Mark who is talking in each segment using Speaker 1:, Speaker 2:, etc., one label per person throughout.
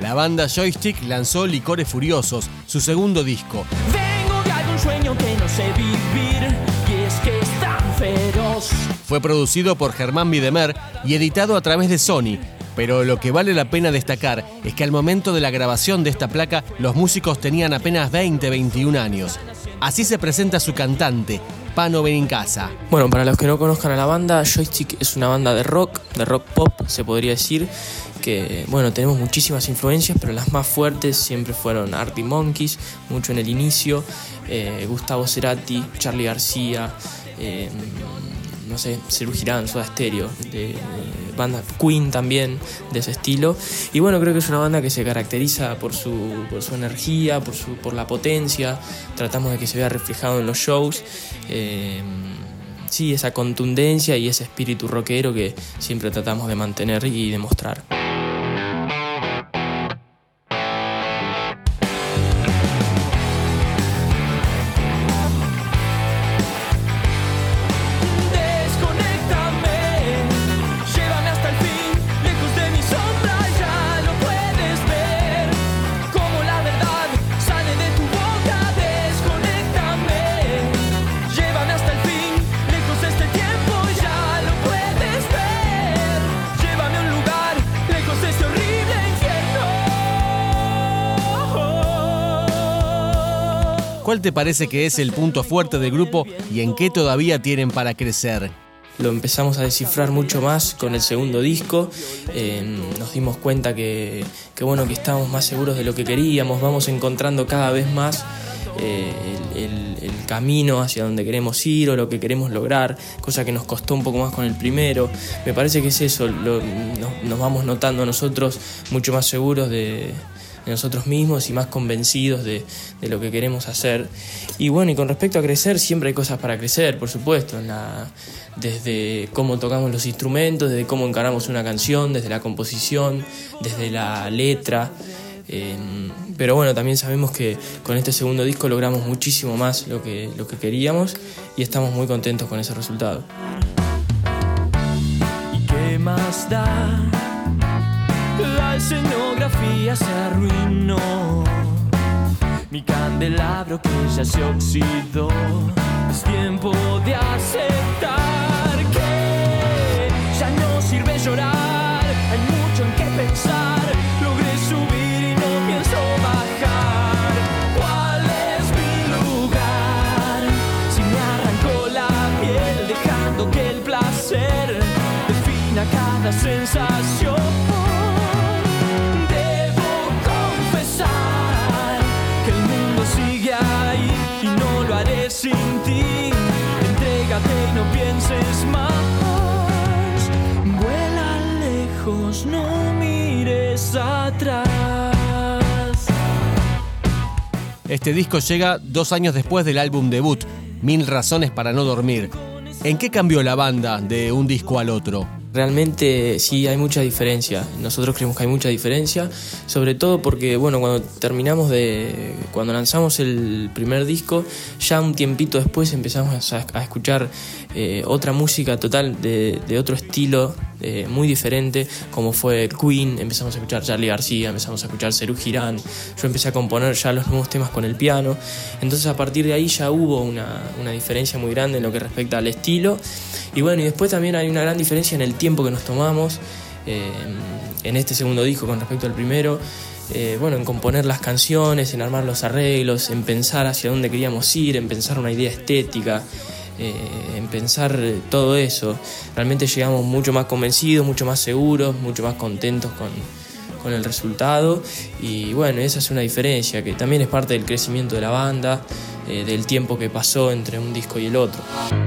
Speaker 1: La banda Joystick lanzó Licores Furiosos, su segundo disco.
Speaker 2: Vengo de algún sueño que no sé vivir, y es que es tan feroz.
Speaker 1: Fue producido por Germán Videmer y editado a través de Sony. Pero lo que vale la pena destacar es que al momento de la grabación de esta placa, los músicos tenían apenas 21 años. Así se presenta su cantante, Pano Benincasa.
Speaker 3: Bueno, para los que no conozcan a la banda, Joystick es una banda de rock pop, se podría decir, que, bueno, tenemos muchísimas influencias, pero las más fuertes siempre fueron Arctic Monkeys, mucho en el inicio, Gustavo Cerati, Charly García, no sé, Serú Girán, Soda Stereo, de banda Queen también, de ese estilo. Y bueno, creo que es una banda que se caracteriza por su energía, por la potencia. Tratamos de que se vea reflejado en los shows. Sí, esa contundencia y ese espíritu rockero que siempre tratamos de mantener y demostrar.
Speaker 1: ¿Cuál te parece que es el punto fuerte del grupo y en qué todavía tienen para crecer?
Speaker 3: Lo empezamos a descifrar mucho más con el segundo disco. Nos dimos cuenta que estábamos más seguros de lo que queríamos. Vamos encontrando cada vez más el camino hacia donde queremos ir o lo que queremos lograr, cosa que nos costó un poco más con el primero. Me parece que es eso, nos vamos notando nosotros mucho más seguros de nosotros mismos y más convencidos de lo que queremos hacer. Y bueno, y con respecto a crecer, siempre hay cosas para crecer, por supuesto, desde cómo tocamos los instrumentos, desde cómo encaramos una canción, desde la composición, desde la letra. Pero bueno, también sabemos que con este segundo disco logramos muchísimo más lo que queríamos y estamos muy contentos con ese resultado.
Speaker 2: ¿Y qué más da? La escenografía se arruinó, mi candelabro que ya se oxidó. Es tiempo de aceptar que ya no sirve llorar, hay mucho en qué pensar. Logré subir y no pienso bajar. ¿Cuál es mi lugar? Si me arrancó la piel dejando que el placer defina cada sensación. Sin ti, entrégate y no pienses más. Vuela lejos, no mires atrás.
Speaker 1: Este disco llega 2 años después del álbum debut, 1000 razones para no dormir. ¿En qué cambió la banda de un disco al otro?
Speaker 3: Realmente sí hay mucha diferencia, nosotros creemos que hay mucha diferencia, sobre todo porque cuando lanzamos el primer disco, ya un tiempito después empezamos a escuchar otra música total de otro estilo, muy diferente, como fue Queen, empezamos a escuchar Charly García, empezamos a escuchar Serú Girán, yo empecé a componer ya los nuevos temas con el piano, entonces a partir de ahí ya hubo una diferencia muy grande en lo que respecta al estilo. Y bueno, y después también hay una gran diferencia en el tiempo que nos tomamos en este segundo disco con respecto al primero. En componer las canciones, en armar los arreglos, en pensar hacia dónde queríamos ir, en pensar una idea estética, en pensar todo eso. Realmente llegamos mucho más convencidos, mucho más seguros, mucho más contentos con el resultado. Y bueno, esa es una diferencia que también es parte del crecimiento de la banda, del tiempo que pasó entre un disco y el otro.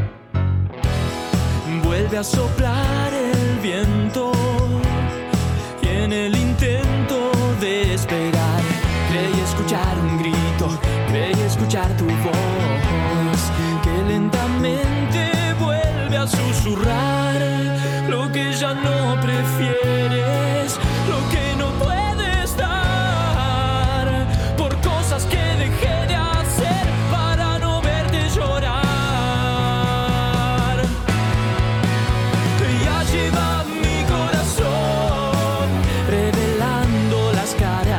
Speaker 2: Vuelve a soplar el viento y en el intento de esperar creí escuchar un grito, creí escuchar tu voz que lentamente vuelve a susurrar lo que ya no prefieres, lo que no puedes dar por cosas que dejé de hacer para no verte llorar. Lleva mi corazón revelando las caras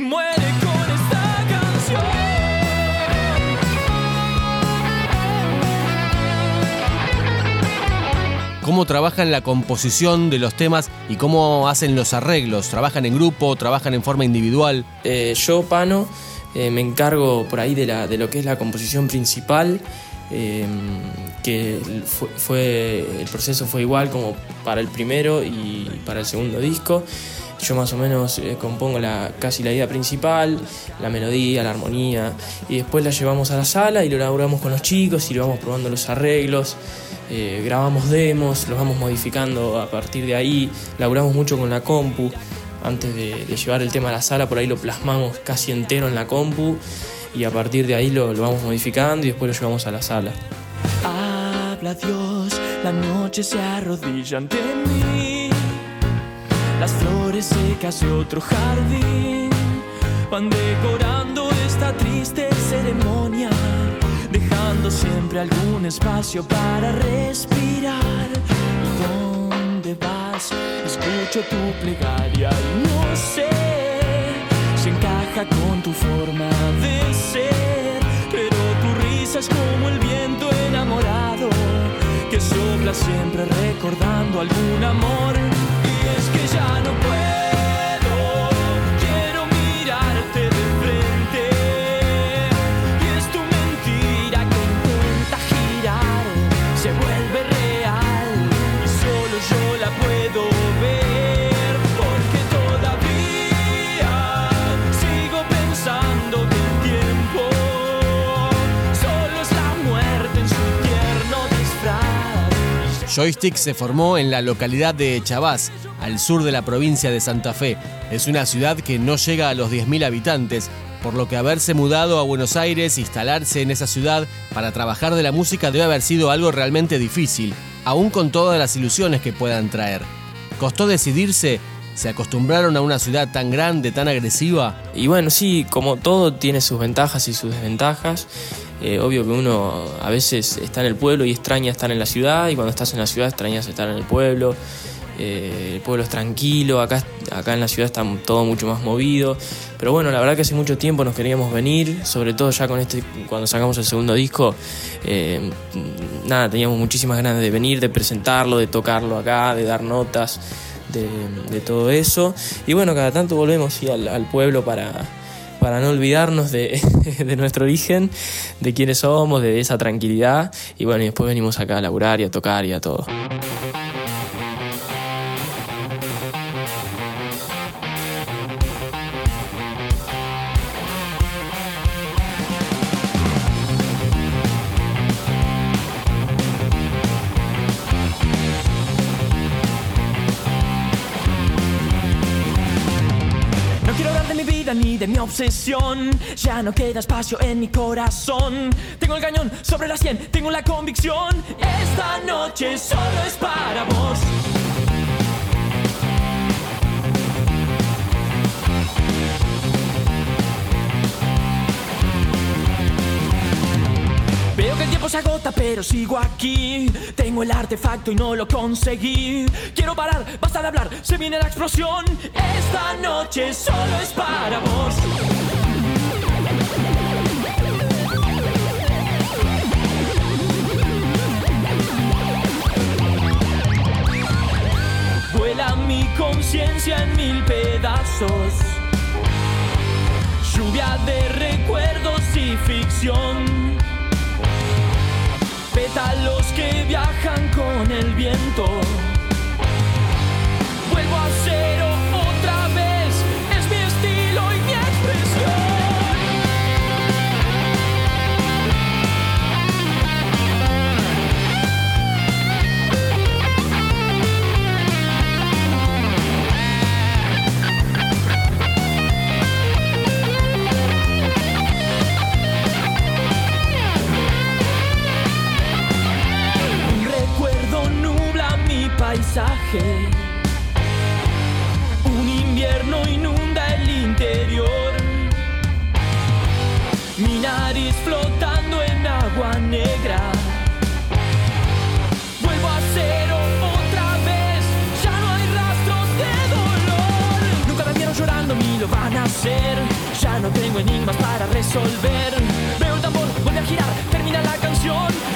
Speaker 2: muere con esta canción.
Speaker 1: ¿Cómo trabajan la composición de los temas y cómo hacen los arreglos? ¿Trabajan en grupo? ¿Trabajan en forma individual?
Speaker 3: Yo, Pano, me encargo por ahí de lo que es la composición principal, que el proceso fue igual como para el primero y para el segundo disco. Yo más o menos compongo casi la idea principal, la melodía, la armonía, y después la llevamos a la sala y lo elaboramos con los chicos y lo vamos probando los arreglos. Grabamos demos, los vamos modificando a partir de ahí, laburamos mucho con la compu. Antes de llevar el tema a la sala, por ahí lo plasmamos casi entero en la compu y a partir de ahí lo vamos modificando y después lo llevamos a la sala.
Speaker 2: Habla Dios, la noche se arrodilla ante mí, las flores secas de otro jardín van decorando esta triste ceremonia, dejando siempre algún espacio para respirar. ¿Y dónde vas? Escucho tu plegaria y no sé si encaja con tu forma de ser, pero tu risa es como el viento enamorado que sopla siempre recordando algún amor. Y es que ya no puedo, quiero mirarte de frente, y es tu mentira que intenta girar, se vuelve real y solo yo la puedo ver, porque todavía sigo pensando que el tiempo solo es la muerte en su tierno disfraz.
Speaker 1: Joystick se formó en la localidad de Chabás, al sur de la provincia de Santa Fe. Es una ciudad que no llega a los 10.000 habitantes, por lo que haberse mudado a Buenos Aires, instalarse en esa ciudad para trabajar de la música debe haber sido algo realmente difícil, aún con todas las ilusiones que puedan traer. ¿Costó decidirse? ¿Se acostumbraron a una ciudad tan grande, tan agresiva?
Speaker 3: Y bueno, sí, como todo tiene sus ventajas y sus desventajas. Obvio que uno a veces está en el pueblo y extraña estar en la ciudad, y cuando estás en la ciudad extrañas estar en el pueblo. El pueblo es tranquilo, acá en la ciudad está todo mucho más movido. Pero bueno, la verdad que hace mucho tiempo nos queríamos venir, sobre todo ya con cuando sacamos el segundo disco. Teníamos muchísimas ganas de venir, de presentarlo, de tocarlo acá, de dar notas, de todo eso. Y bueno, cada tanto volvemos sí, al pueblo para no olvidarnos de nuestro origen, de quiénes somos, de esa tranquilidad. Y bueno, y después venimos acá a laburar y a tocar y a todo.
Speaker 2: Ni de mi obsesión, ya no queda espacio en mi corazón. Tengo el cañón sobre la 100, tengo la convicción. Esta noche solo es para vos. Veo que el tiempo se agota, pero sigo aquí. Tengo el artefacto y no lo conseguí. Quiero parar, basta de hablar, se viene la explosión. Esta noche solo es para vos. Vuela mi conciencia en 1000 pedazos. Lluvia de recuerdos y ficción. Pétalos que viajan con el viento. Vuelvo a cero otra vez. Es mi estilo y mi expresión. Un invierno inunda el interior. Mi nariz flotando en agua negra. Vuelvo a cero otra vez. Ya no hay rastros de dolor. Nunca me vieron llorando, mi misterio va a nacer. Ya no tengo enigmas para resolver. Veo el tambor, vuelve a girar, termina la canción.